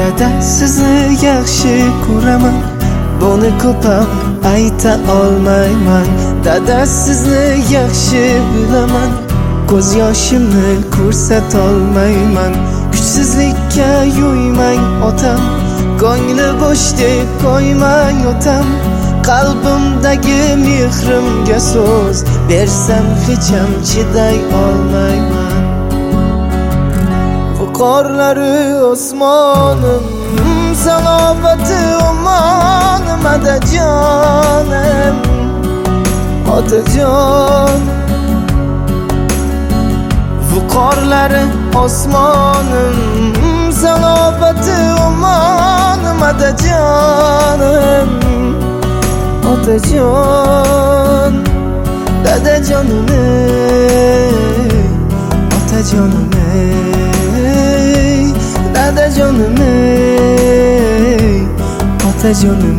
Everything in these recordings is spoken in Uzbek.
Dada sizni yaxshi ko'raman, buni ko'pam ayta olmayman. Dada sizni yaxshi bilaman, ko'z yoshimni ko'rsatolmayman. Kuchsizlikka yo'ymang otam, ko'ngli bo'sh deb qo'ymang otam. Qalbimdagi mehrimga so'z bersam hecham chiday olmayman. Qorlari osmonim, salobati omonim, otajonim, otajon. Qorlari osmonim, salobati omonim, otajonim, otajon. Dadajonim, otajonim, dadajonim, otajonim.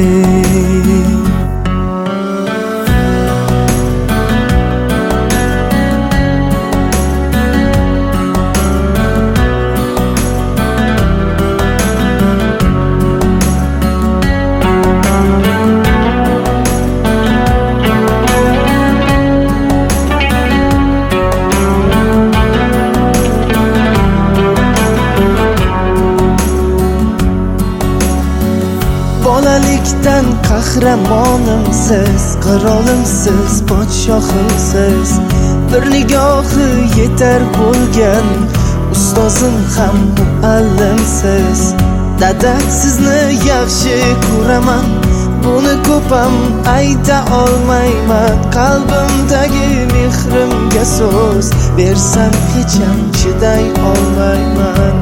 Bolalikdan qahramonimsiz, qirolimsiz, podshohimsiz. Bir nigohi yetar bo'lgan ustozim ham muallimsiz. Dada sizni yaxshi ko'raman, buni ko'pam ayta olmayman. Qalbimdagi mehrimga so'z bersam hecham chiday olmayman.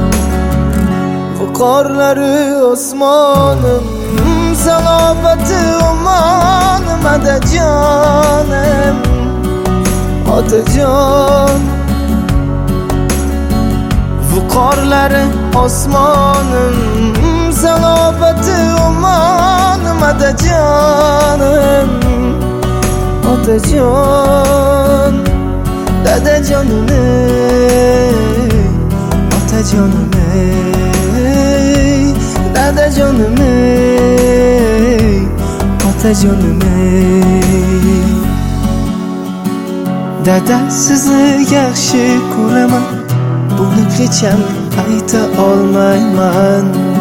Qorlari osmonim, salobati omonim, otajonim, otajon. Qorlari osmonim, salobati omonim, otajonim, otajon. Dadajonim, otajonim, dadajonim, otajonim. Dada sizni yaxshi ko'raman, buni hecham ayta olmayman.